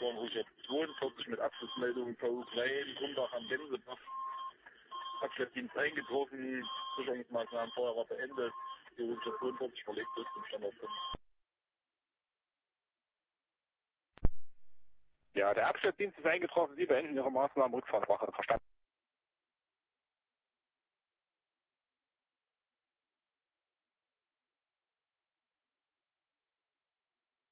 fahren Route 42 mit Abschlussmeldung VU Klein, Grundach am Gänsebach. Abschleppdienst eingetroffen, Sicherungsmaßnahmen vorher war beendet, die Route 42 verlegt ist zum Standort 5. Ja, der Abschleppdienst ist eingetroffen, Sie beenden Ihre Maßnahmen, Rückfahrtwache verstanden.